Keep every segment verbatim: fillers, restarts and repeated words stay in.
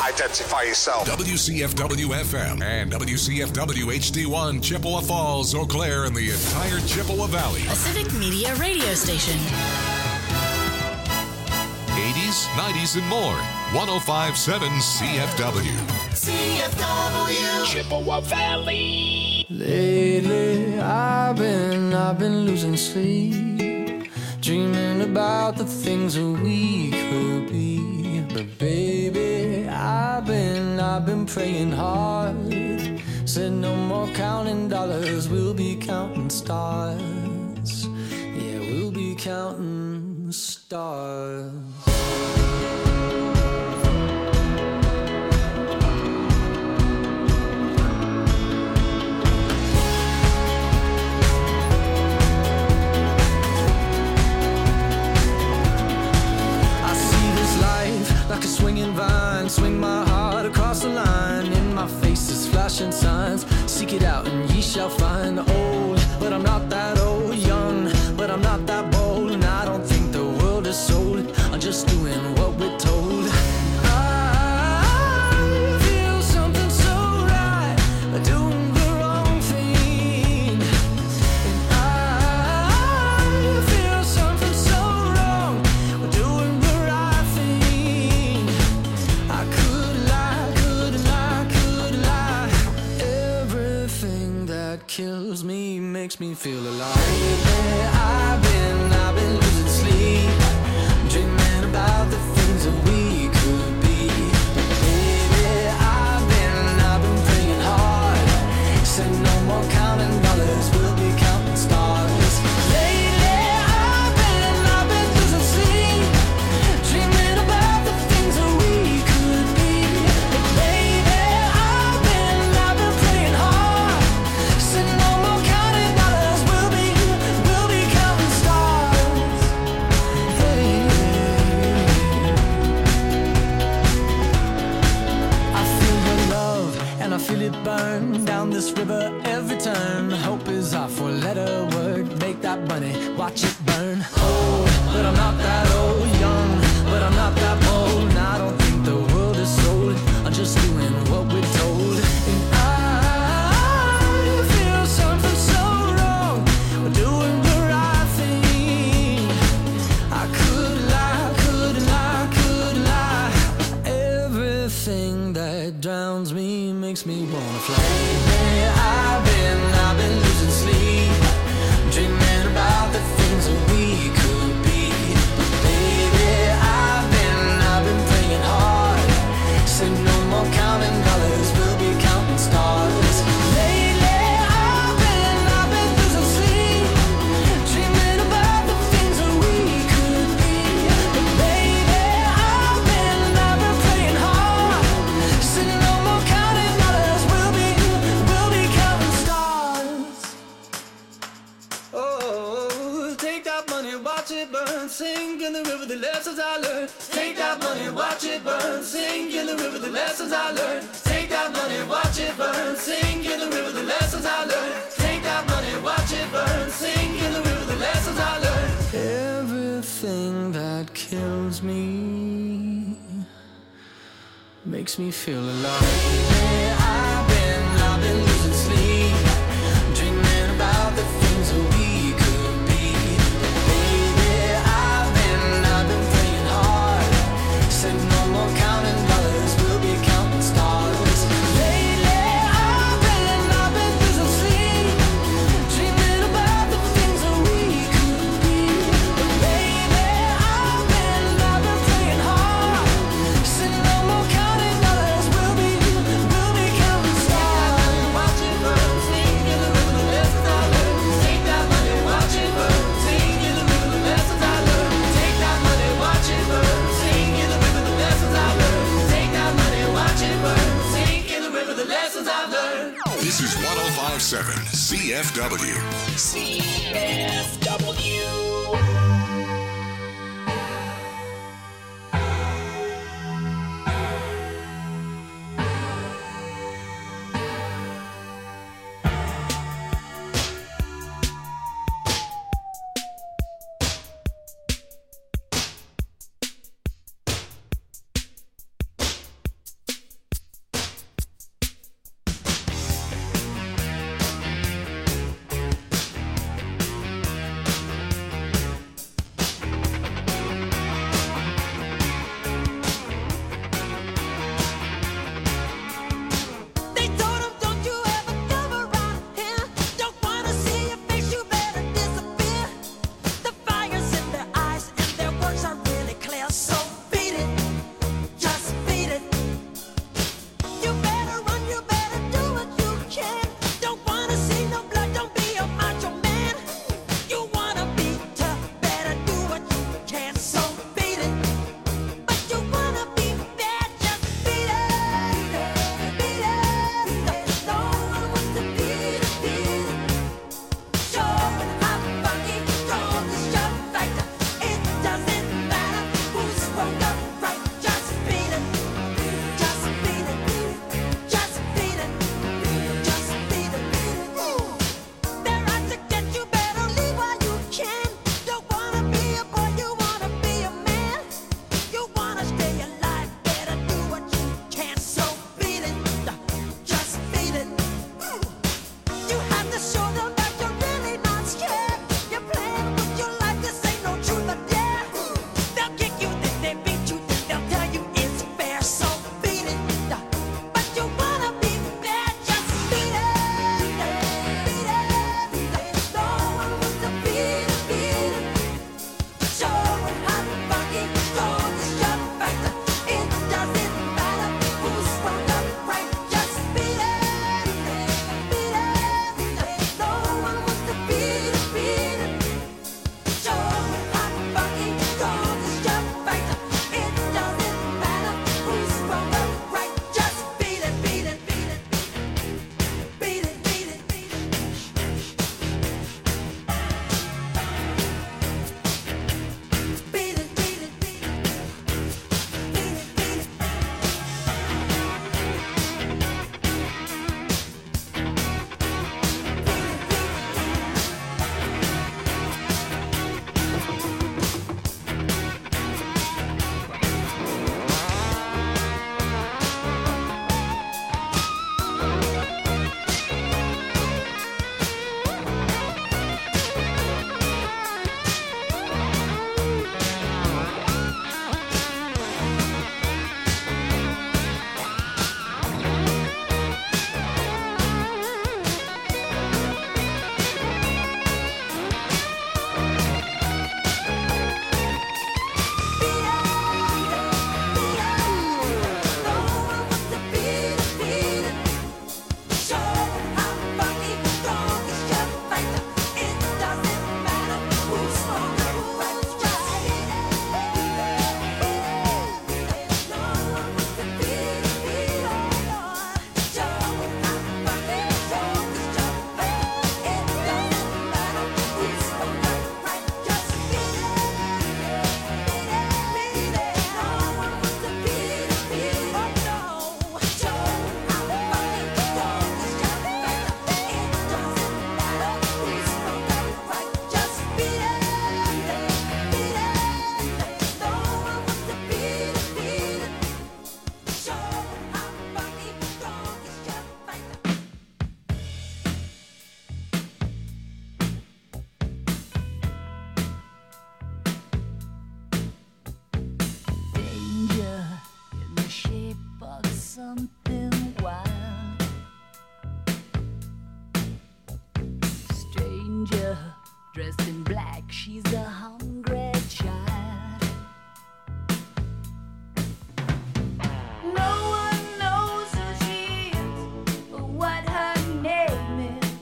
Identify yourself. W C F W F M and W C F W H D one, Chippewa Falls, Eau Claire, and the entire Chippewa Valley. A Civic Media radio station. eighties, nineties, and more. one oh five point seven C F W. C F W. Chippewa Valley. Lately, I've been, I've been losing sleep, dreaming about the things that we could be. But baby, I've been, I've been praying hard. Said no more counting dollars, we'll be counting stars. Yeah, we'll be counting stars. Like a swinging vine, swing my heart across the line. In my face is flashing signs. Seek it out and ye shall find. Old, but I'm not that old. Young, but I'm not that bold. And I don't think the world is sold. I'm just doing what we're told. I feel something so right, doing the wrong thing. And I feel something so wrong, doing the right thing. I could lie, could lie, could lie. Everything that kills me makes me feel alive. Lately, I've been, I've been losing sleep, dreaming about the things that we could be. Baby, I've been, I've been praying hard. Said no more counting dollars, we'll be counting stars. Lately, I've been, I've been losing sleep, dreaming about the things that we could be. Baby, I've been, I've been praying hard. Said no more counting dollars, we'll be, we'll be counting stars. Hey. I feel your love and I feel it burn down this river every turn. Hope is our four-letter word. Make that money, watch it burn. Old, but I'm not that old. Young, but I'm not that bold. And I don't think the world is sold. I'm just doing what we're told. And I feel something so wrong, we're doing the right thing. I could lie, could lie, could lie. Everything that drowns me makes me wanna fly. Lately, I've been, I've been losing sleep, dreaming about the things that we could be. But baby, I've been, I've been praying hard. Said no more counting dollars, we'll be counting stars. Lately, I've been, I've been losing sleep, dreaming about the things that we could be. But baby, I've been, I've been praying hard. Said no more counting dollars, we'll be, we'll be counting stars. Oh, take that money, watch it burn, sing in the river the lessons I learned. Take that money, watch it burn, sing in the river the lessons I learned. Take that money, watch it burn, sing in the river the lessons I learned. Take that money, watch it burn, sing in the river the lessons I learned. Everything that kills me makes me feel alive. Lately, I've been, I've been losing sleep, dreaming about the things that we could be. Baby, I've been, I've been praying hard. Said no more counting dollars, we'll be counting stars. Lately, I've been, I've been losing sleep, dreaming about the things that we could be. But baby, I've been, I've been praying hard. Said no more counting dollars, we'll be, we'll be counting stars. Watch it burn, sing in the river the lessons I learned. Take that money, watch it burn, sing in the river the lessons I learned. Take that money, watch it burn, sing in the river the lessons I learned. Take that money, watch it burn, sing in the river the lessons I've learned. This is one oh five point seven C F W. C F W. stranger dressed in black. She's a hungry child. No one knows who she is or what her name is.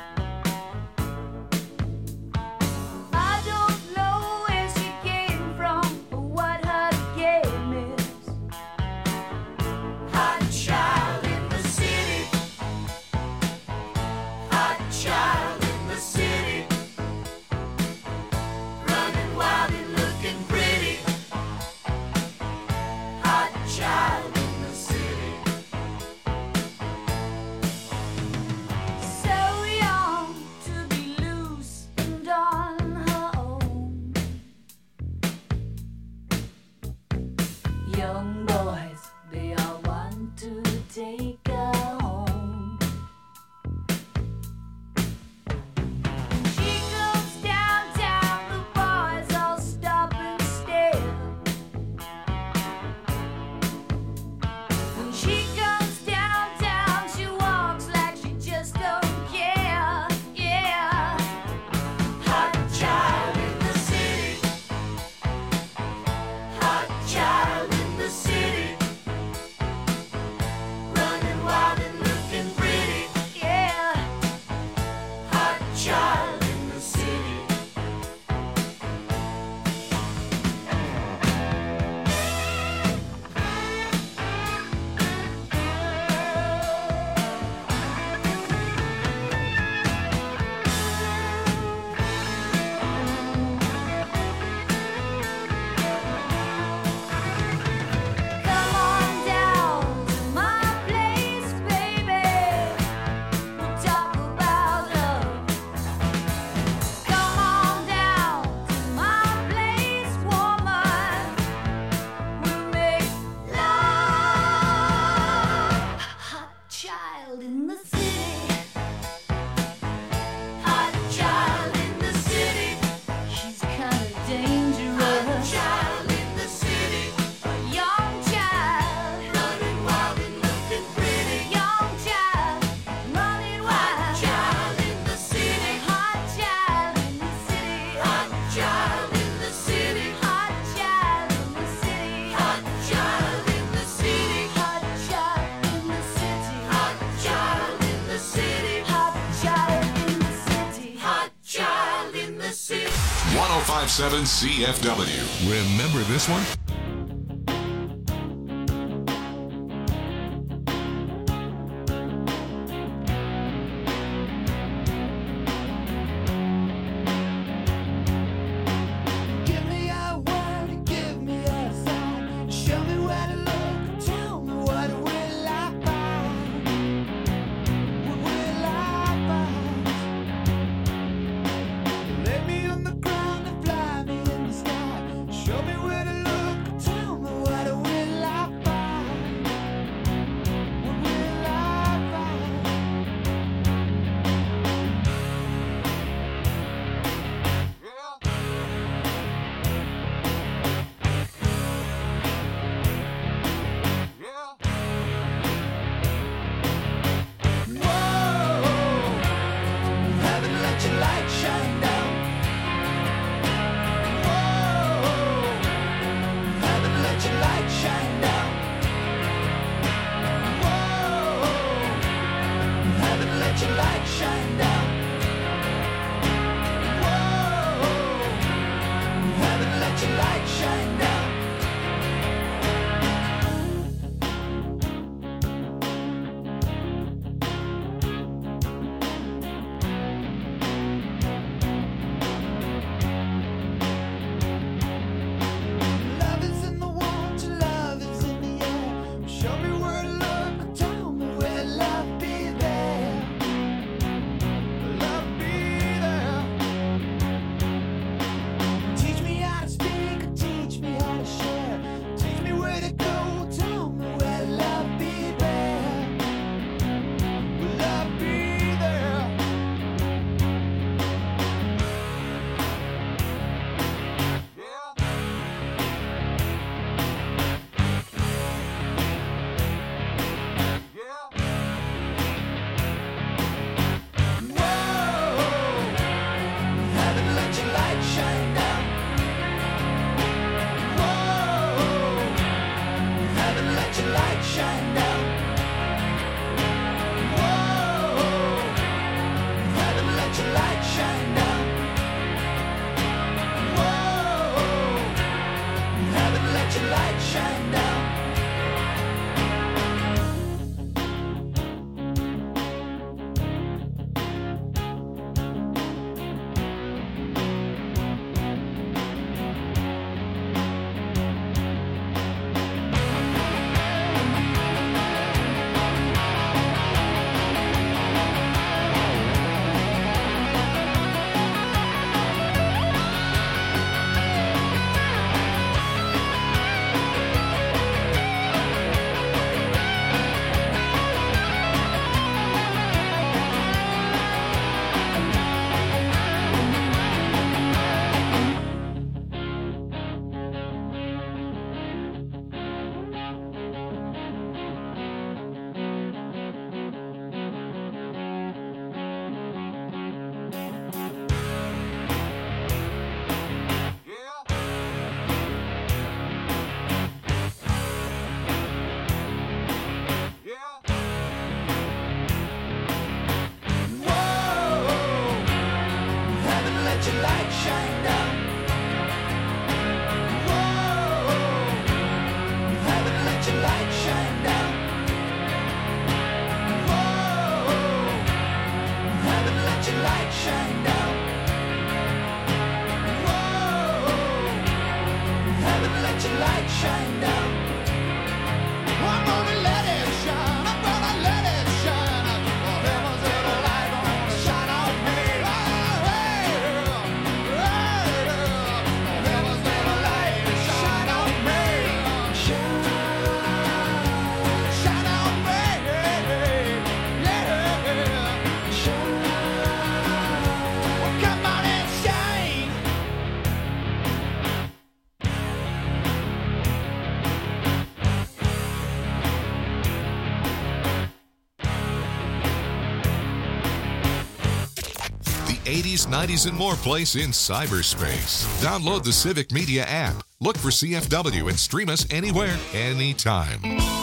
I don't know where she came from or what her game is. Hot child in the city. Hot child in the city. Running wild and looking pretty. Hot child in the city. So young to be loose and on her own. Young boys, they all want to take her home. When she goes downtown, the boys all stop and stare. When she goes downtown, she walks like she just don't care. Yeah. Hot child in the city. Hot child in the city. Running wild and looking pretty. Yeah. Hot child in the city. Come on down to my place, baby. We'll talk about love. Come on down to my place, woman. We'll make love. Hot child in the city. Hot child in the city. She's kind of dangerous. Hot child in the city. A young child. Running wild and looking pretty. Young child. Running wild. Hot child in the city. Hot child in the city. Hot child in the city. Hot child in the city. Hot child in the city. Hot child in the city. Hot child in the city. Hot child in the city. Hot child in the city. one oh five point seven C F W. Remember this one? Give me a word, give me a sign. Show me where to look, tell me what will I find? What will I find? Lay me on the ground and fly me in the sky. Show me where to look, tell me what will I find? What will I find? Whoa, haven't let your light shine down. Whoa, haven't let your light shine down. Whoa, haven't let your light shine down. Whoa, haven't let your light shine down. eighties, nineties, and more place in cyberspace. Download the Civic Media app. Look for C F W and stream us anywhere, anytime.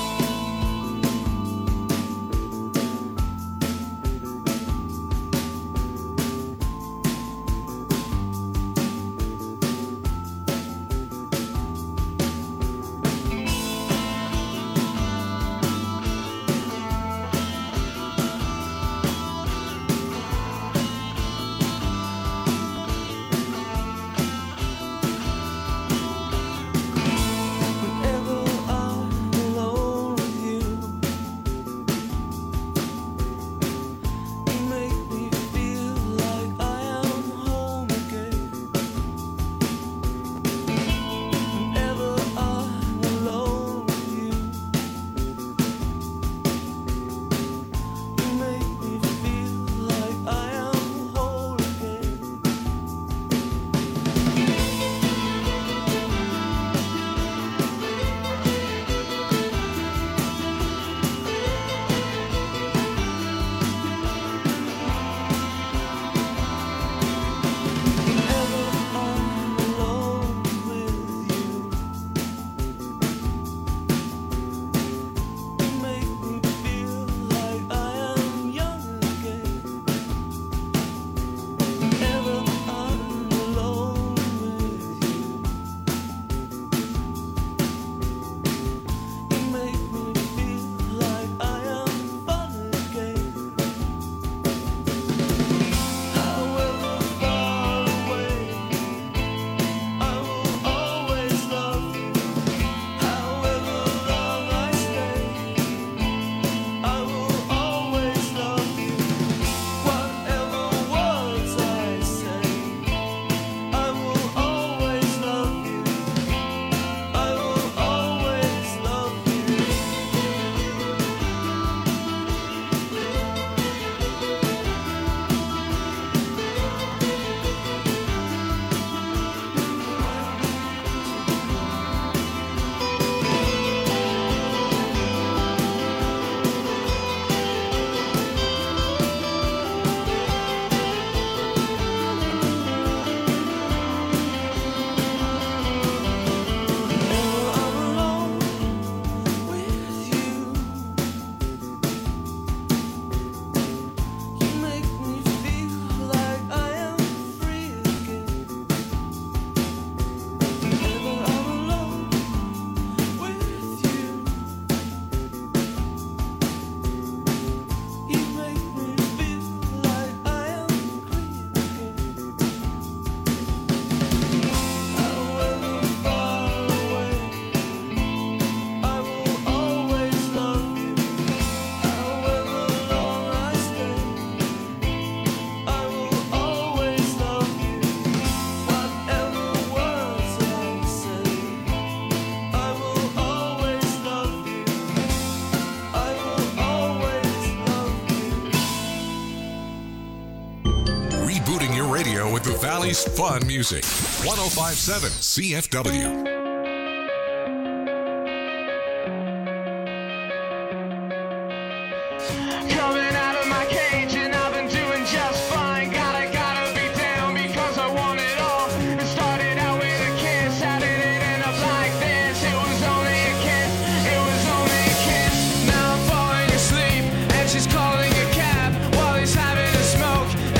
With the Valley's fun music. one oh five point seven C F W.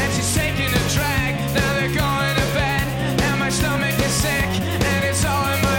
Stomach is sick and it's all in my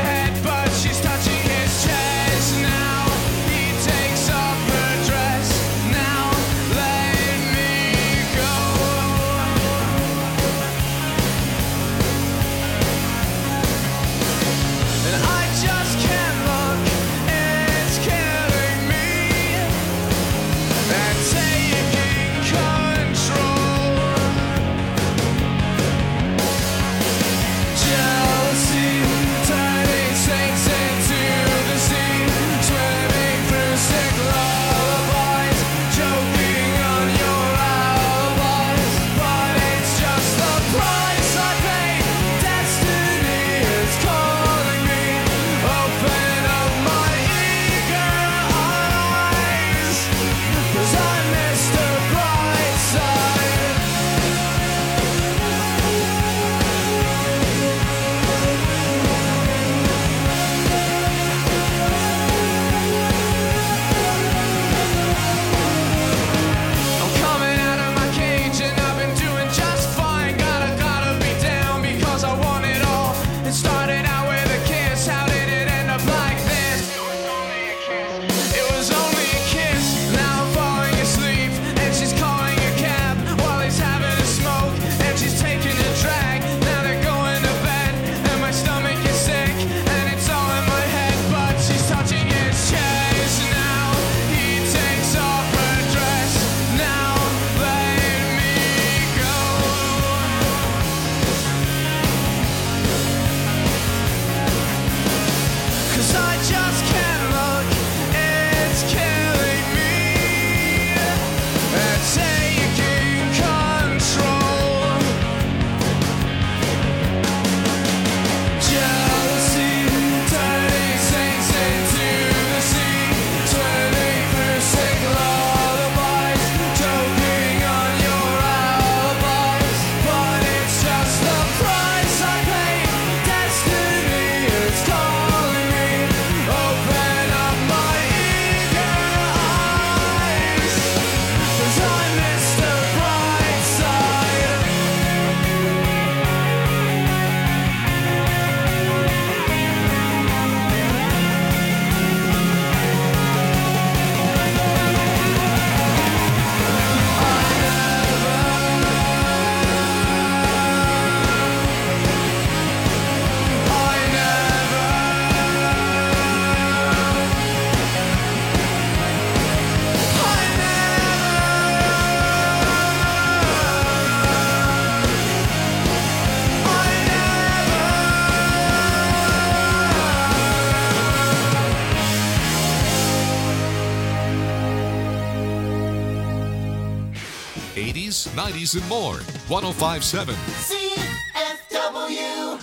eighties, nineties, and more. one oh five point seven. C F W.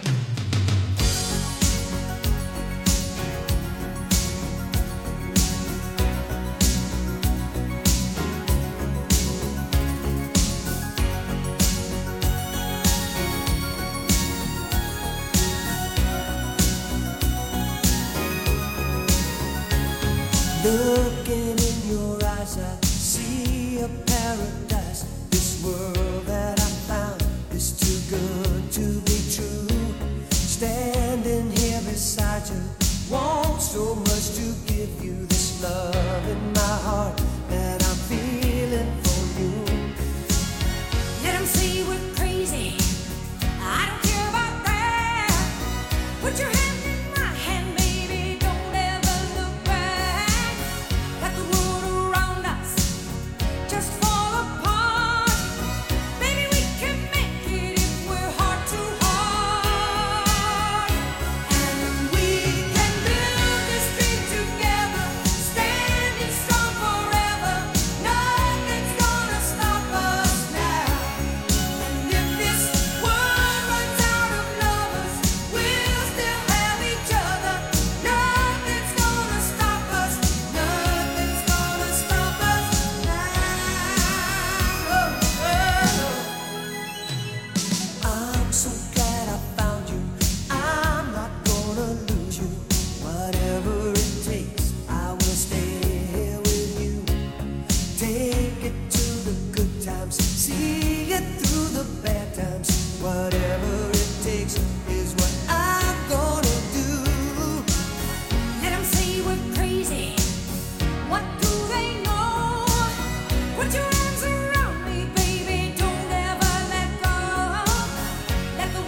Looking in your eyes, I see a paradise. This world that I found is too good to be true. Standing here beside you, want so much to give you this love in my heart that I'm feeling for you. Let 'em say we're crazy. I don't care about that. Put your hand in my hand, baby. Don't ever look back. Let the world around us just fall apart. Baby, we can make it if we're heart to heart. And we can build this dream together, standing strong forever. Nothing's gonna stop us now. And if this world runs out of lovers, we'll still have each other. Nothing's gonna stop us. Nothing's gonna stop us now. I'm so glad I found you. I'm not gonna lose you. Whatever it takes, I will stay here with you. Take it to the good times, see it through the bad times. Whatever it takes is what I'm gonna do. Let 'em say we're crazy. What do they know? Put your arms around me, baby. Don't ever let go. Let the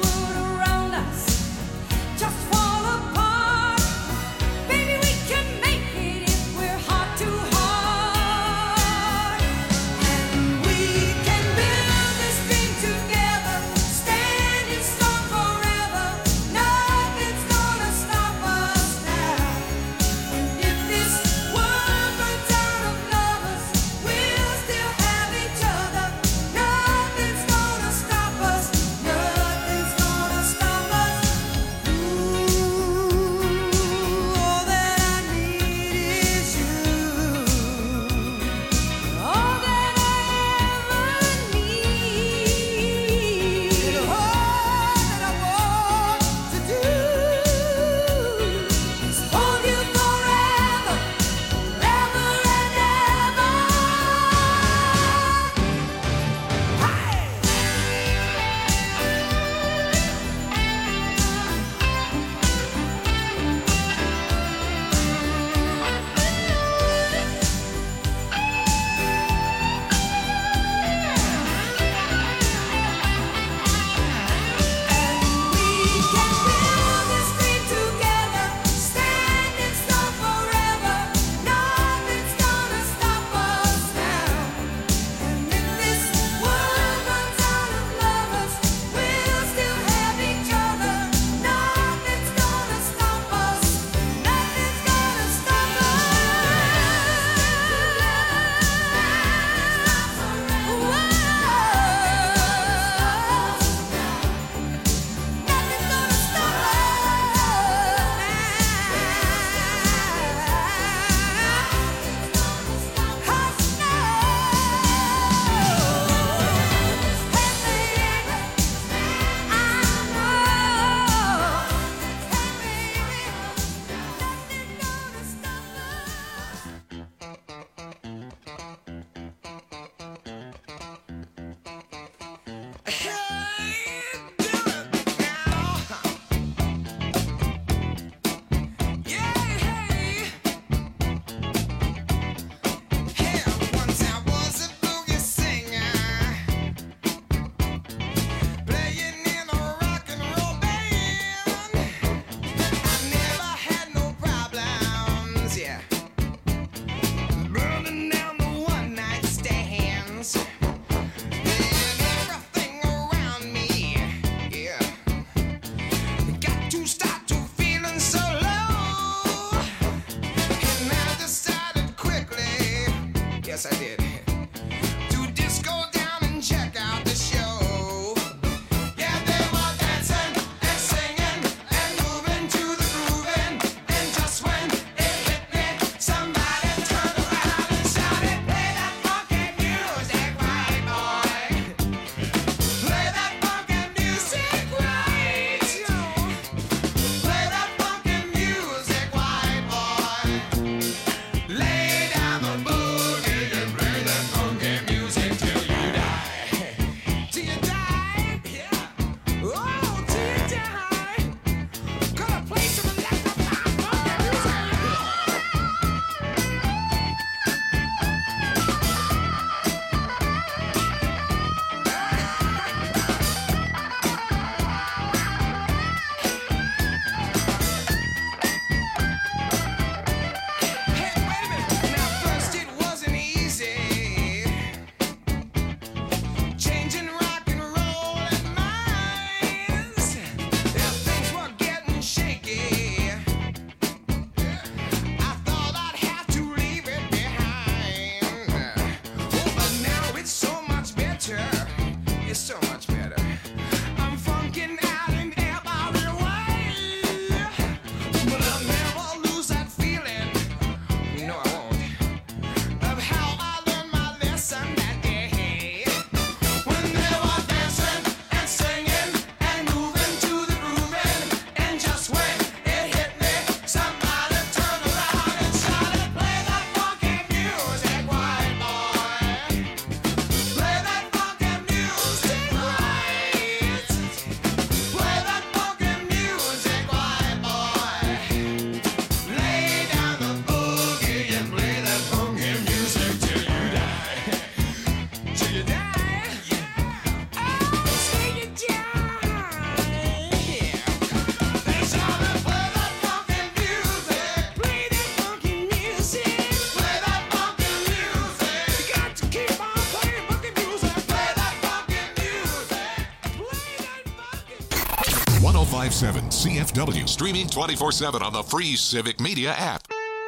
oh five seven C F W. Streaming twenty-four seven on the free Civic Media app.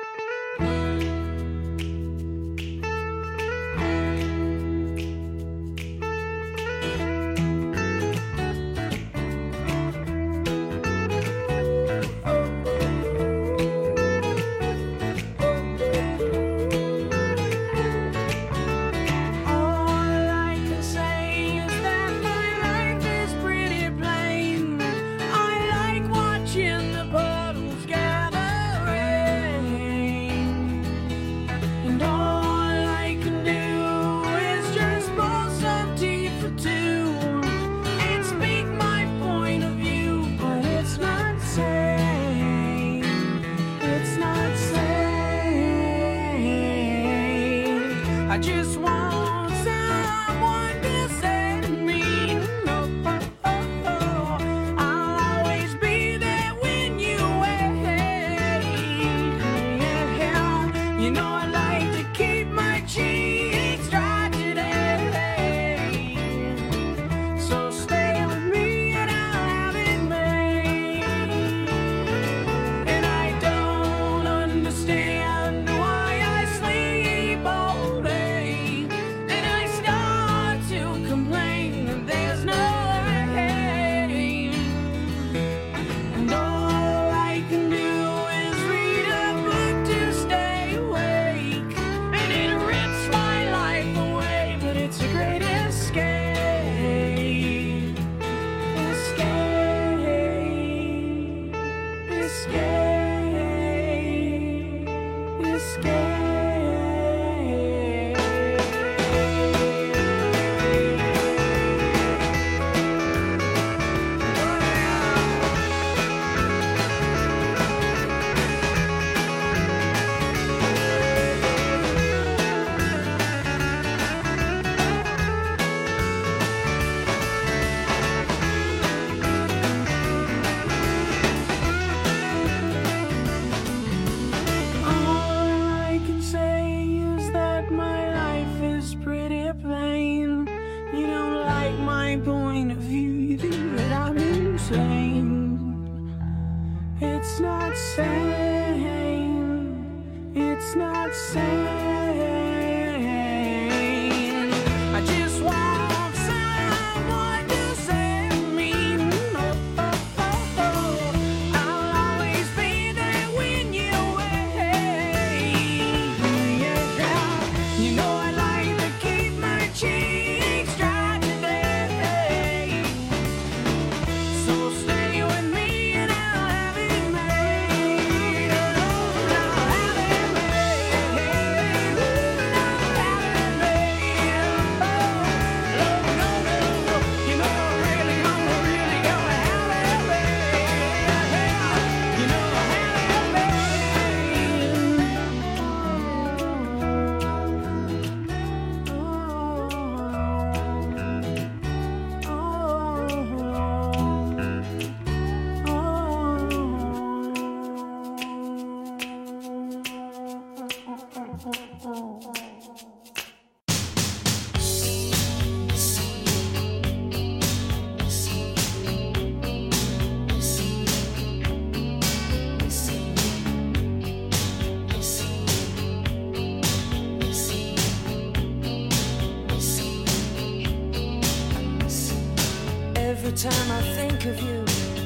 Every time I think of you,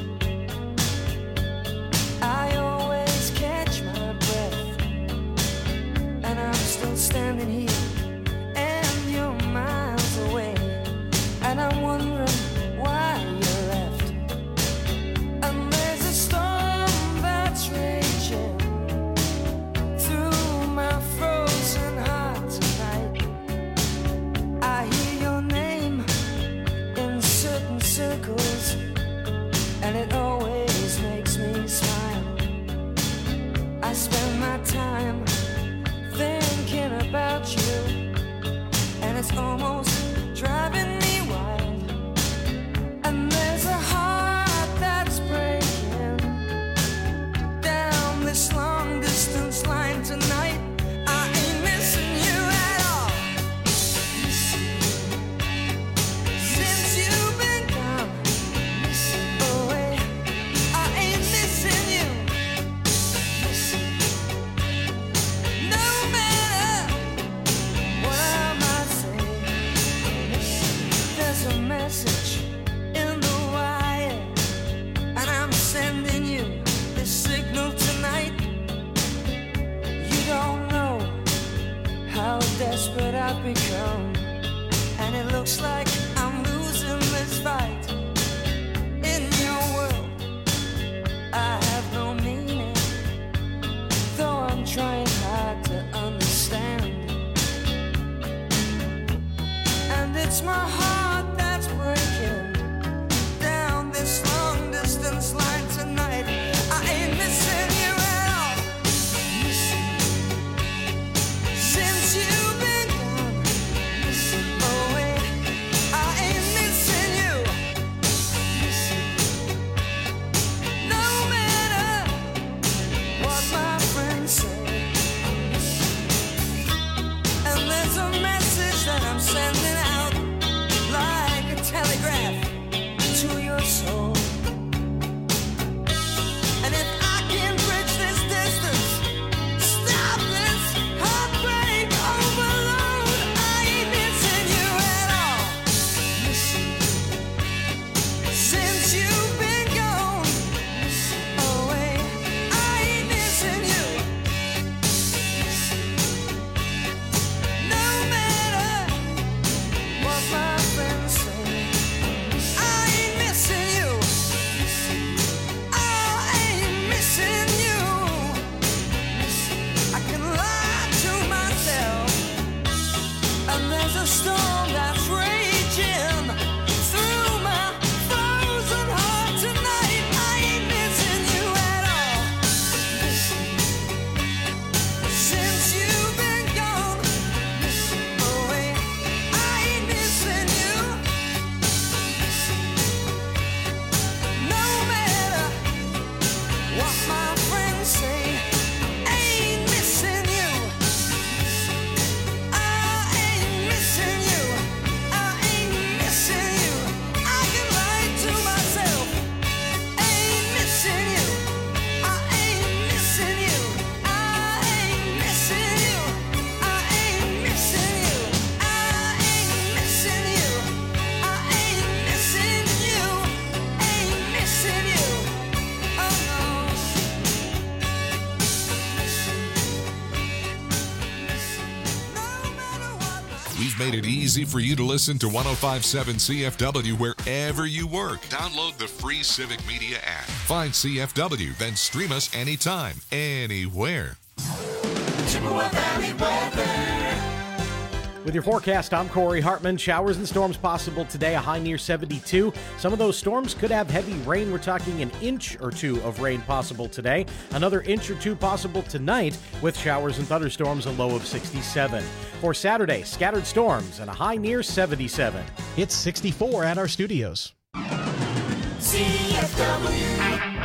I always catch my breath, and I'm still standing here, and you're miles away, and I'm wondering why you left. And there's a storm that's raging through my frozen heart tonight. I hear your name in certain circles, made it easy for you to listen to one oh five point seven C F W wherever you work. Download the free Civic Media app. Find C F W, then stream us anytime, anywhere. Chippewa Valley weather. With your forecast, I'm Corey Hartman. Showers and storms possible today, a high near seventy-two. Some of those storms could have heavy rain. We're talking an inch or two of rain possible today. Another inch or two possible tonight with showers and thunderstorms, a low of sixty-seven. For Saturday, scattered storms and a high near seventy-seven. It's sixty-four at our studios. C F W.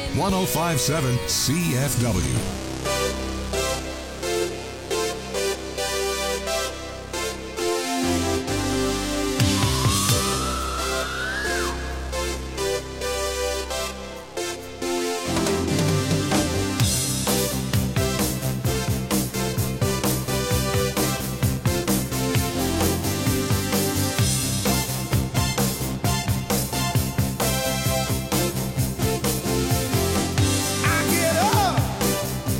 one oh five point seven C F W. I get up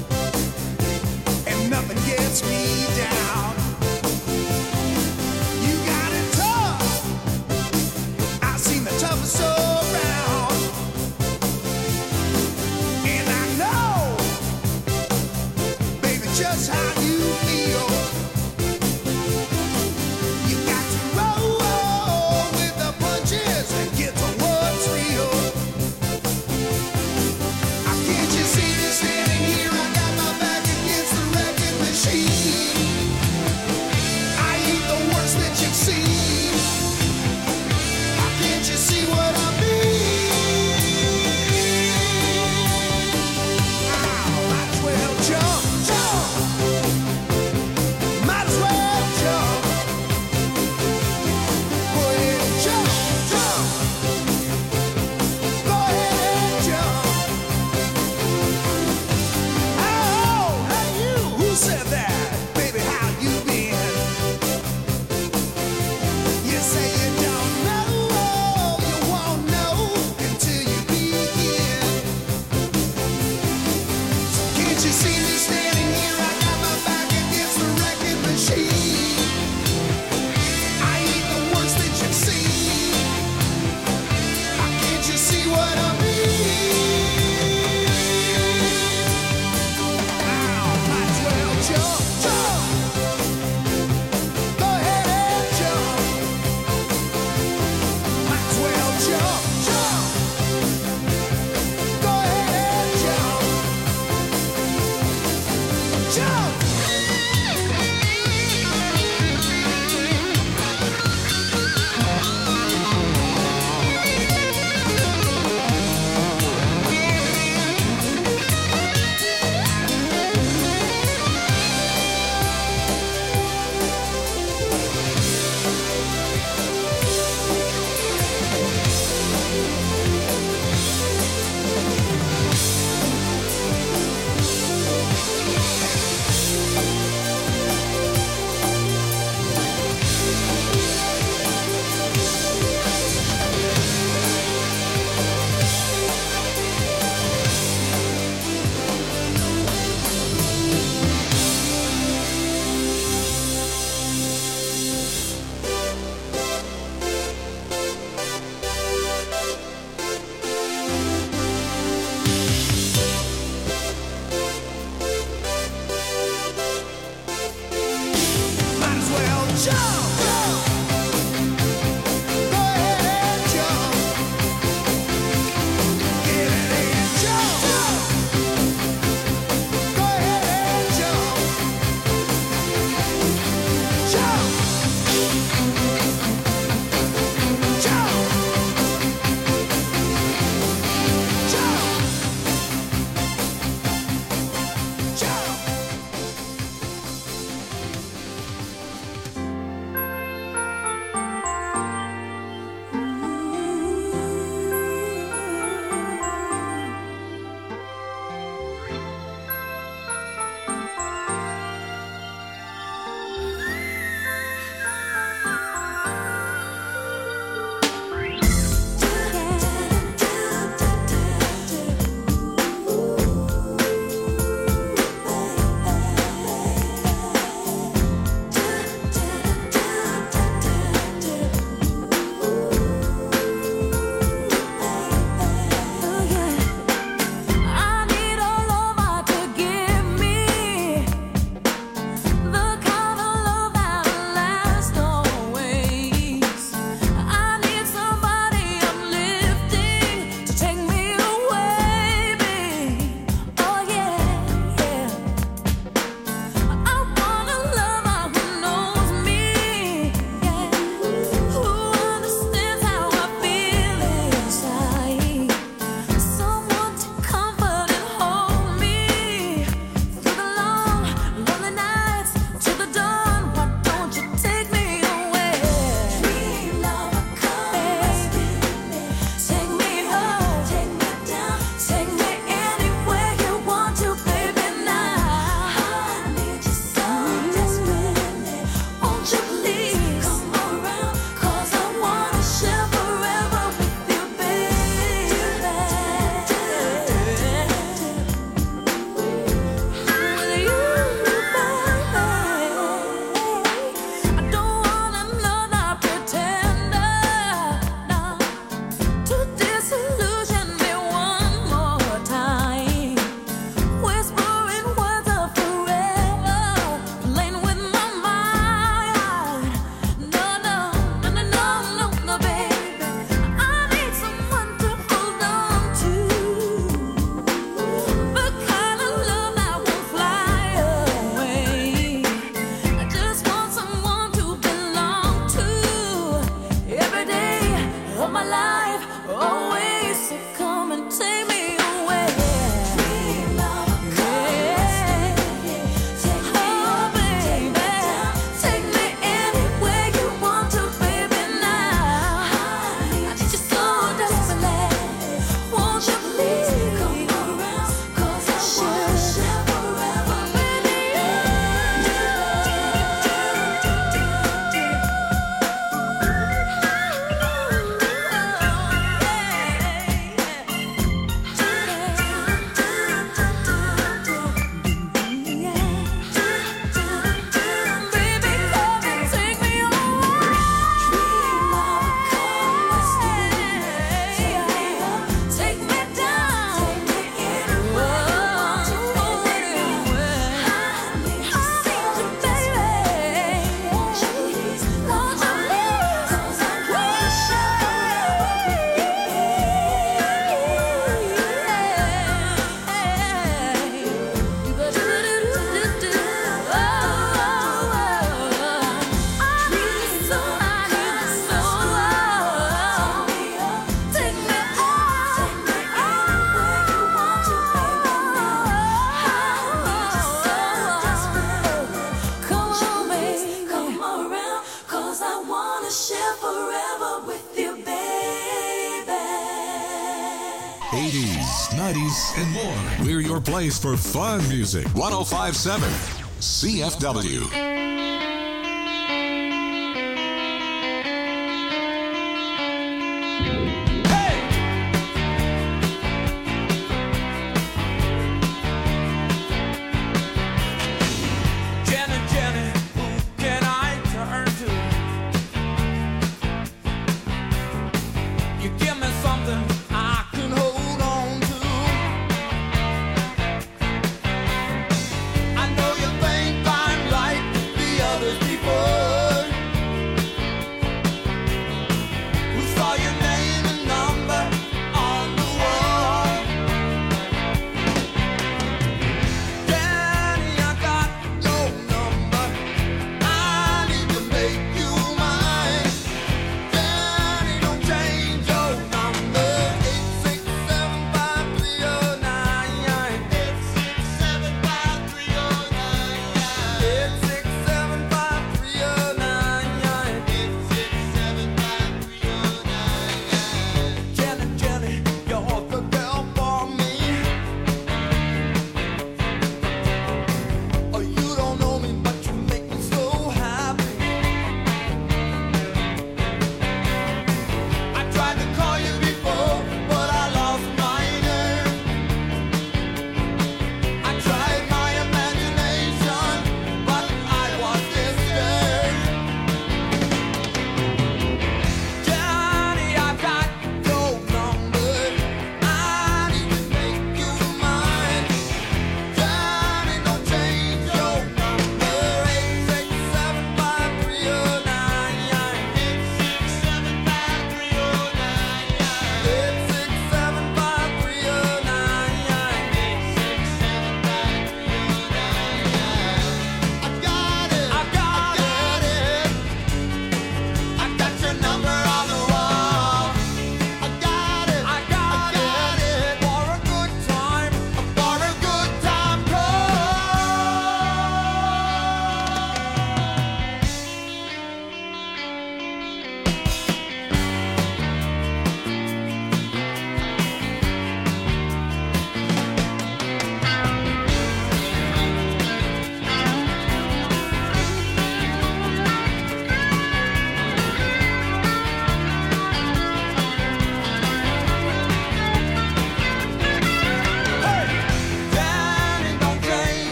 eighties, nineties, and more. We're your place for fun music. one oh five point seven C F W.